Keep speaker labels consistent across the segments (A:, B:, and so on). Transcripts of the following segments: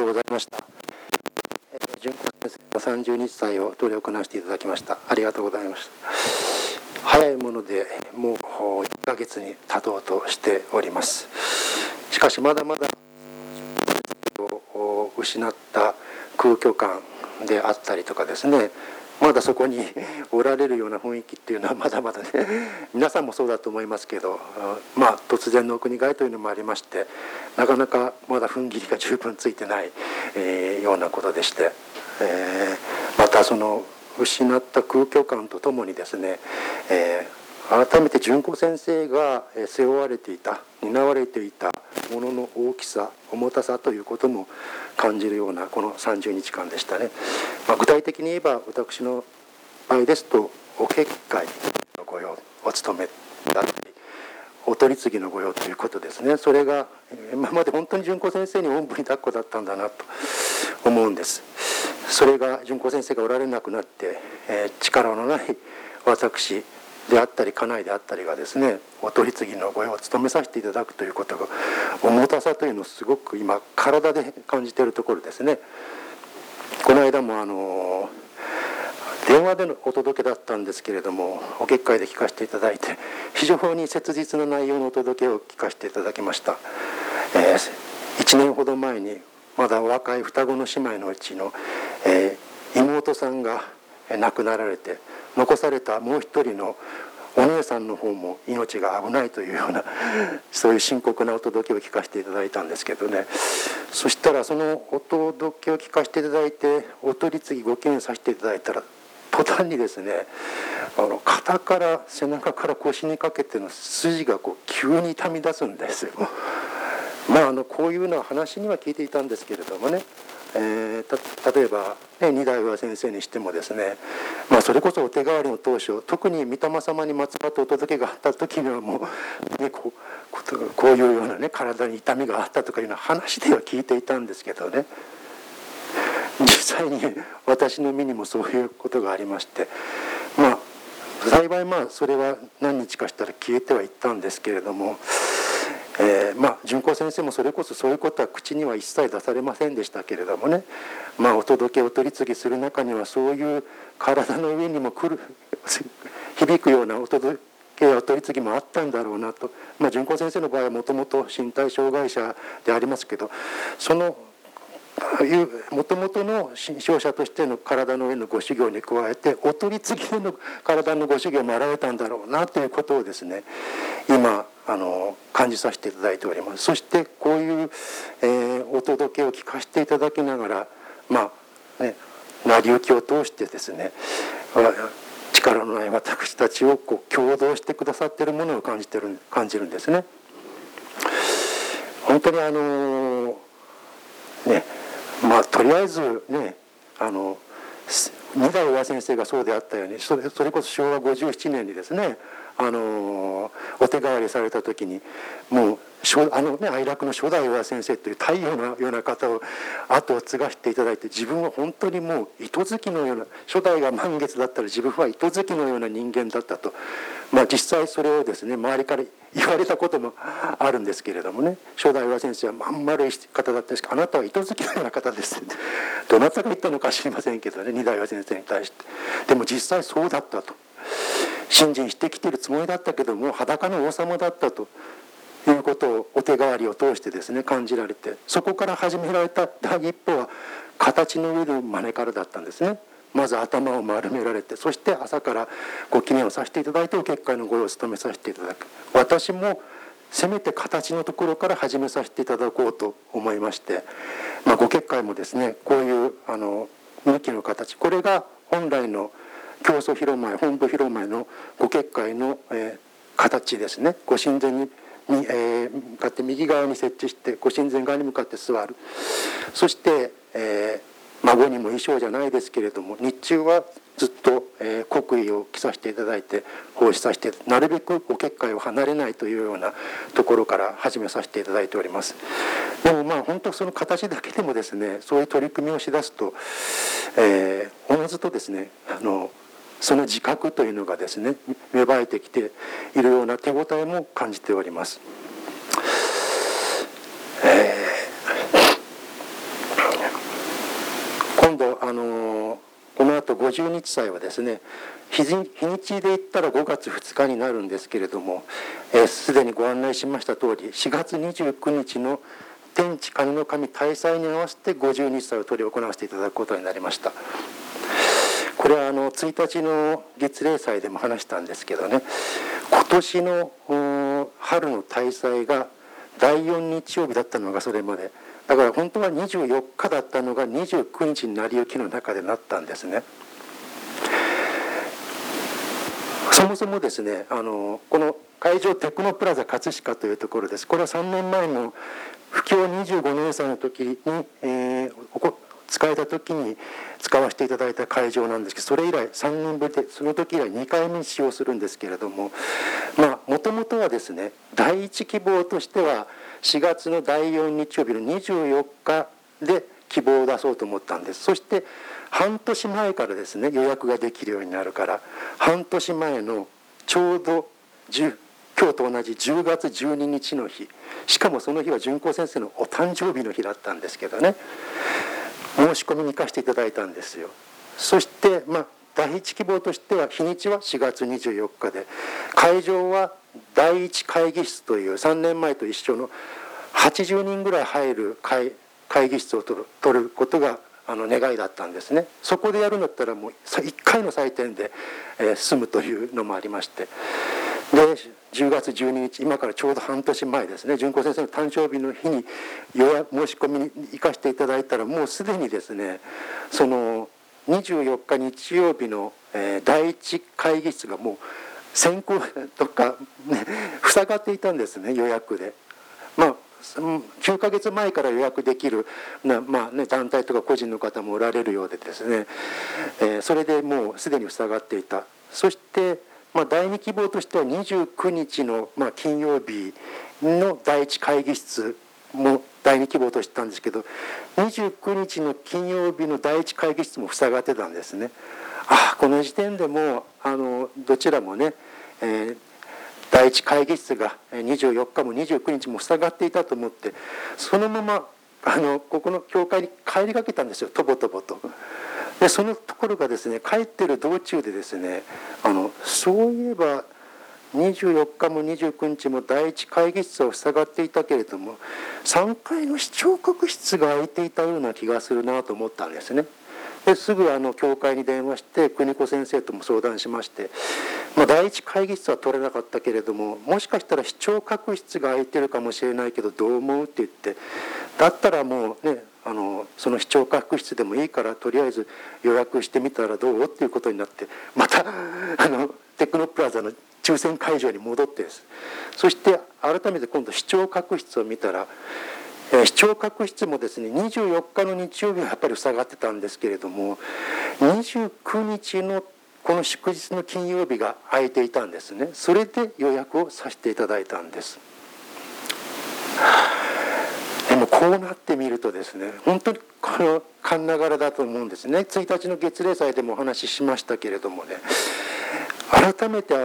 A: ございました。純子先生の30日祭を執り行わせていただきました。ありがとうございました。早いものでもう1ヶ月に経とうとしております。しかしまだまだを失った空虚感であったりとかですね、まだそこにおられるような雰囲気っていうのはまだまだね、皆さんもそうだと思いますけど、突然のお国替えというのもありまして、なかなかまだ踏ん切りが十分ついてない、ようなことでして、またその失った空虚感とともにですね、改めて純子先生が背負われていた、担われていたものの大きさ、重たさということも感じるようなこの30日間でしたね。具体的に言えば私の場合ですと、お結界の御用お務めだったり、お取り次ぎの御用ということですね。それが今まで本当に純子先生におんぶに抱っこだったんだなと思うんです。それが純子先生がおられなくなって、力のない私であったり家内であったりがですね、お取り次ぎの御用を務めさせていただくということが、重たさというのをすごく今体で感じているところですね。この間も電話でのお届けだったんですけれども、お結界で聞かせていただいて、非常に切実な内容のお届けを聞かせていただきました。1年ほど前にまだ若い双子の姉妹のうちの、妹さんが亡くなられて、残されたもう一人のお姉さんの方も命が危ないというような、そういう深刻なお届けを聞かせていただいたんですけどね。そしたらそのお届けを聞かせていただいて、お取り次ぎご記念させていただいたら、途端にですね、肩から背中から腰にかけての筋が急に痛み出すんですよ。こういうような話には聞いていたんですけれどもね、例えば、二代上先生にしてもですね、それこそお手代わりの当初、特に御霊様にまつわってお届けがあった時にはもう、こういうようなね、体に痛みがあったとかいうような話では聞いていたんですけどね、実際に私の身にもそういうことがありまして、幸いそれは何日かしたら消えてはいったんですけれども、純子先生もそれこそそういうことは口には一切出されませんでしたけれどもね、お届けお取り次ぎする中にはそういう体の上にも響くようなお届けお取り次ぎもあったんだろうなと。純子先生の場合はもともと身体障害者でありますけど、そのもともとの信者としての体の上のご修行に加えて、お取り次ぎの体のご修行もあられたんだろうなということをですね、今感じさせていただいております。そしてこういう、お届けを聞かせていただきながら、成り行きを通してですね、力のない私たちを共同してくださっているものを感じるんですね。本当にとりあえずね、二代上先生がそうであったように、それこそ昭和57年にですね、お手代わりされた時に、もう愛楽の初代上先生という太陽のような方を後を継がせていただいて、自分は本当にもう糸月のような、初代が満月だったら自分は糸月のような人間だったと、実際それをですね、周りから言われたこともあるんですけれどもね、初代上先生はまん丸い方だったんですけど、あなたは糸月のような方ですどなたが言ったのか知りませんけどね、二代上先生に対して。でも実際そうだったと、信心してきているつもりだったけども裸の王様だったということをお手代わりを通してですね感じられて、そこから始められた第一歩は形の上の真似からだったんですね。まず頭を丸められて、そして朝からご記念をさせていただいてお結界の御用を務めさせていただく。私もせめて形のところから始めさせていただこうと思いまして、ご結界もですね、こういう向きの形、これが本来の教祖広前、本部広前のご結界の、形ですね。ご神前に向かって右側に設置して、ご神前側に向かって座る。そして、孫にも衣装じゃないですけれども、日中はずっと、国衣を着させていただいて奉仕させて、なるべくお結界を離れないというようなところから始めさせていただいております。でも本当その形だけでもですね、そういう取り組みをしだすと、おのずとですね、その自覚というのがですね芽生えてきているような手応えも感じております。 と50日祭はですね、日にちで言ったら5月2日になるんですけれども、すでにご案内しました通り、4月29日の天地神の神大祭に合わせて50日祭を執り行わせていただくことになりました。これは1日の月例祭でも話したんですけどね、今年の春の大祭が第4日曜日だったのがそれまで、だから本当は24日だったのが29日になり行きの中でなったんですね。そもそもですね、この会場テクノプラザ葛飾というところです。これは3年前の布教25年祭の時に、使えた時に使わせていただいた会場なんですけど、それ以来3年ぶりで、その時以来2回目に使用するんですけれども、もともとはですね、第一希望としては4月の第4日曜日の24日で希望を出そうと思ったんです。そして半年前からですね、予約ができるようになるから、半年前のちょうど今日と同じ10月12日の日、しかもその日は純子先生のお誕生日の日だったんですけどね、申し込みに行かせていただいたんですよ。そして第一希望としては日にちは4月24日で、会場は第一会議室という3年前と一緒の80人ぐらい入る会議室を取ることが願いだったんですね。そこでやるんだったらもう1回の祭典で済むというのもありまして、で10月12日、今からちょうど半年前ですね、純子先生の誕生日の日に申し込みに行かせていただいたら、もうすでにですね、その24日日曜日の第一会議室がもう先行とか、塞がっていたんですね、予約で。9ヶ月前から予約できる団体とか個人の方もおられるようでですね、それでもうすでに塞がっていた。そして第二希望としては29日の金曜日の第一会議室も第二希望としてたんですけど、29日の金曜日の第一会議室も塞がってたんですね。この時点でもうどちらもね、第一会議室が24日も29日も塞がっていたと思って、そのままここの教会に帰りかけたんですよ、とぼとぼと。でそのところがですね、帰ってる道中でですね、そういえば24日も29日も第一会議室は塞がっていたけれども、3階の視聴覚室が空いていたような気がするなと思ったんですね。ですぐ教会に電話して邦子先生とも相談しまして、第一会議室は取れなかったけれども、もしかしたら視聴覚室が空いてるかもしれないけどどう思うって言って、だったらもうね、その視聴覚室でもいいからとりあえず予約してみたらどうっていうことになって、またテクノプラザの抽選会場に戻ってです。そして改めて今度視聴覚室を見たら、視聴覚室もですね、24日の日曜日はやっぱり塞がってたんですけれども、29日のこの祝日の金曜日が空いていたんですね。それで予約をさせていただいたんです。でもこうなってみるとですね、本当に勘ながらだと思うんですね。1日の月例祭でもお話ししましたけれどもね、改めて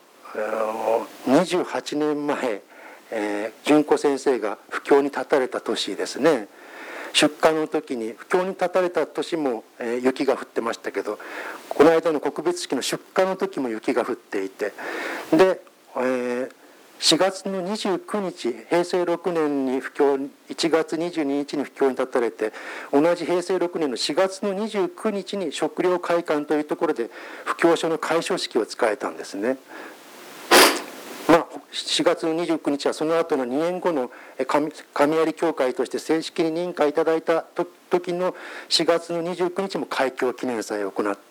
A: 28年前、純子先生が布教に立たれた年ですね、出棺の時に布教に立たれた年も、雪が降ってましたけど、この間の告別式の出棺の時も雪が降っていて、で、4月の29日平成6年に布教、1月22日に布教に立たれて、同じ平成6年の4月の29日に食料会館というところで布教書の開所式を使えたんですね。4月の29日はその後の2年後の神有教会として正式に認可いただいた時の4月の29日も開教記念祭を行った、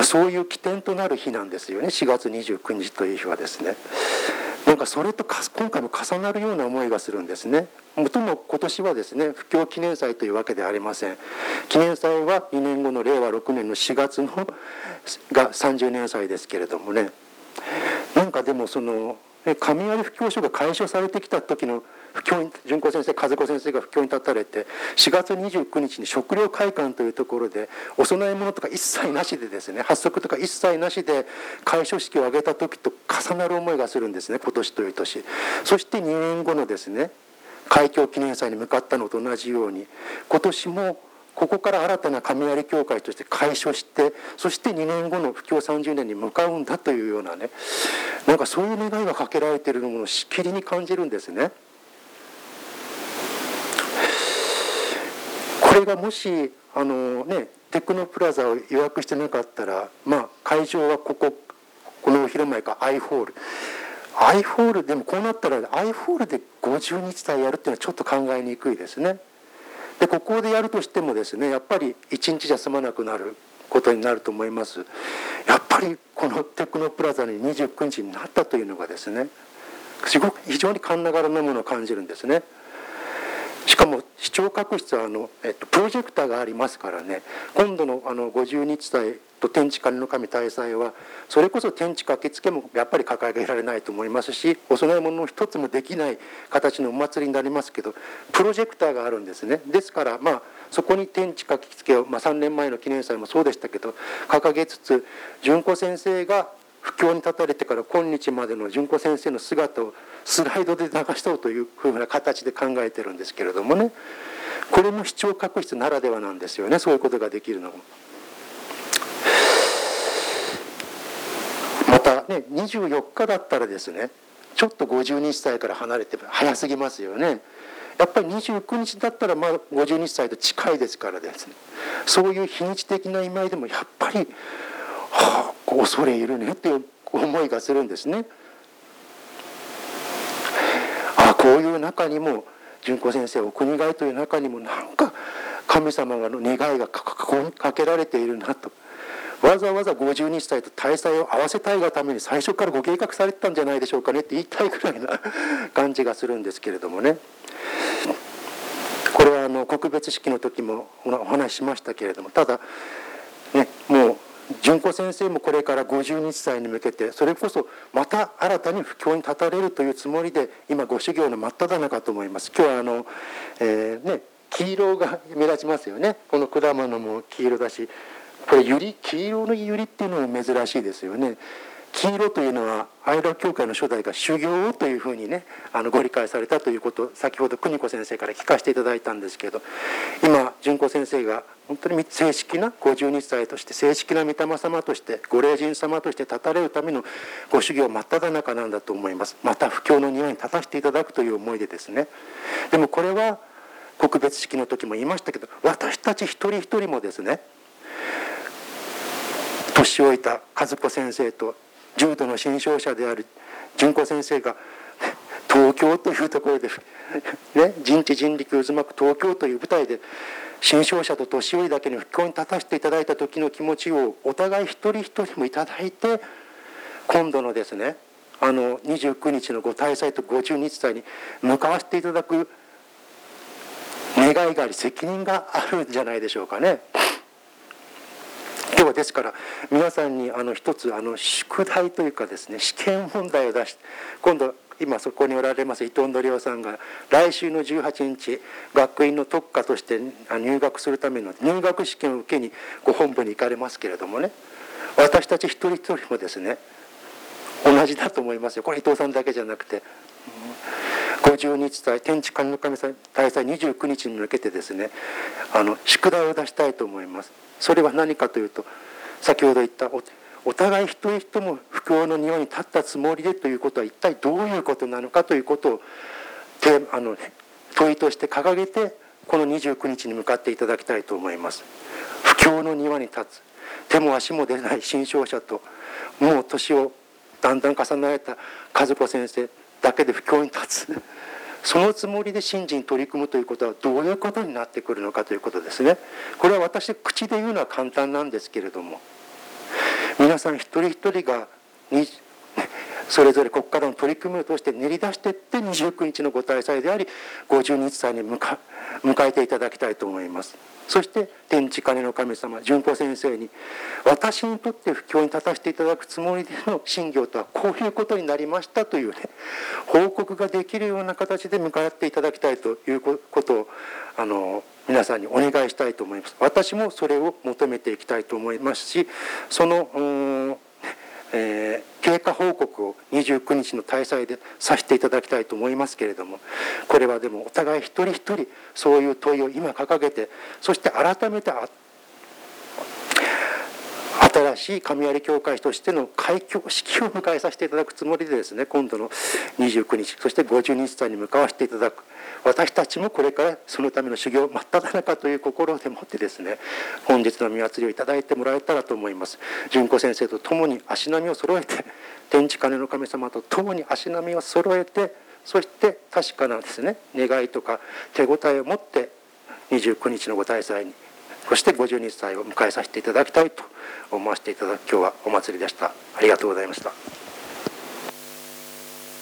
A: そういう起点となる日なんですよね、4月29日という日はですね。なんかそれと今回も重なるような思いがするんですね。もとも今年はですね、布教記念祭というわけではありません。記念祭は2年後の令和6年の4月のが30年祭ですけれどもね、なんかでもその神有布教書が開所されてきた時の布教、純子先生、和子先生が布教に立たれて、4月29日に食料会館というところでお供え物とか一切なしでですね、発足とか一切なしで開所式を挙げた時と重なる思いがするんですね、今年という年。そして2年後のですね、開教記念祭に向かったのと同じように、今年もここから新たな神有教会として開所して、そして2年後の布教30年に向かうんだというようなね、なんかそういう願いがかけられているものをしきりに感じるんですね。これがもしテクノプラザを予約してなかったら、会場はこのお昼前かアイホールでもこうなったらアイホールで50日祭やるっていうのはちょっと考えにくいですね。でここでやるとしてもですね、やっぱり1日じゃ済まなくなることになると思います。やっぱりこのテクノプラザに29日になったというのがですね、非常に勘ながらなものを感じるんですね。しかも視聴覚室はプロジェクターがありますからね、今度の50日祭と天地金の神大祭はそれこそ天地書きつけもやっぱり掲げられないと思いますし、お供え物の一つもできない形のお祭りになりますけど、プロジェクターがあるんですね。ですからそこに天地書きつけを、3年前の記念祭もそうでしたけど掲げつつ、純子先生が布教に立たれてから今日までの純子先生の姿をスライドで流そうというふうな形で考えてるんですけれどもね、これも視聴覚室ならではなんですよね、そういうことができるのも。またね、24日だったらですね、ちょっと50日祭から離れて早すぎますよね。やっぱり29日だったら50日祭と近いですからですね、そういう日にち的な意味合いでもやっぱり恐れいるねっていう思いがするんですね。こういう中にも純子先生お国替えという中にもなんか神様の願いがかけられているなと、わざわざ50日祭と大祭を合わせたいがために最初からご計画されてたんじゃないでしょうかねって言いたいくらいな感じがするんですけれどもね。これは告別式の時もお話ししましたけれども、ただね、もう純子先生もこれから50日祭に向けてそれこそまた新たに布教に立たれるというつもりで今ご修行の真っ只中と思います。今日は黄色が目立ちますよね。この果物も黄色だし、これ黄色のユリっていうのも珍しいですよね。黄色というのは愛楽教会の初代が修行というふうにねご理解されたということを先ほど邦子先生から聞かせていただいたんですけど、今純子先生が本当に正式な50日祭として正式な御霊様としてご霊人様として立たれるためのご修行真っ只中なんだと思います。また布教の庭に立たせていただくという思いでですね。でもこれは告別式の時も言いましたけど、私たち一人一人もですね、年老いた和子先生と重度の心症者である純子先生が東京というところで、人知人力渦巻く東京という舞台で心症者と年寄りだけに布教に立たせていただいた時の気持ちをお互い一人一人もいただいて、今度のですね29日のご大祭と50日祭に向かわせていただく願いがあり責任があるんじゃないでしょうかね。今日はですから皆さんに一つ宿題というかですね、試験問題を出して、今度今そこにおられます伊藤則夫さんが来週の18日学院の特科として入学するための入学試験を受けにご本部に行かれますけれどもね、私たち一人一人もですね同じだと思いますよ。これ伊藤さんだけじゃなくて50日祭天地神の神大祭29日に向けてですね宿題を出したいと思います。それは何かというと、先ほど言ったお互い一人一人も布教の庭に立ったつもりでということは一体どういうことなのかということを問いとして掲げてこの29日に向かっていただきたいと思います。布教の庭に立つ、手も足も出ない心症者ともう年をだんだん重ねられた和子先生だけで布教に立つ、そのつもりで信心に取り組むということはどういうことになってくるのかということですね。これは私口で言うのは簡単なんですけれども、皆さん一人一人がそれぞれここからの取り組みを通して練り出していって29日のご大祭であり50日祭に迎えていただきたいと思います。そして天地金の神様純子先生に私にとって布教に立たせていただくつもりでの信行とはこういうことになりましたというね報告ができるような形で向かっていただきたいということを皆さんにお願いしたいと思います。私もそれを求めていきたいと思いますし、その経過報告を29日の大祭でさせていただきたいと思いますけれども、これはでもお互い一人一人そういう問いを今掲げて、そして改めて新しい神有教会としての開教式を迎えさせていただくつもりでですね、今度の29日そして50日祭に向かわせていただく、私たちもこれからそのための修行真っ只中という心でもってですね、本日の御祭りをいただいてもらえたらと思います。純子先生と共に足並みを揃えて、天地金の神様と共に足並みを揃えて、そして確かなですね願いとか手応えを持って29日のご大祭に、そして50日祭を迎えさせていただきたいと思わせていただく今日はお祭りでした。ありがとうございました。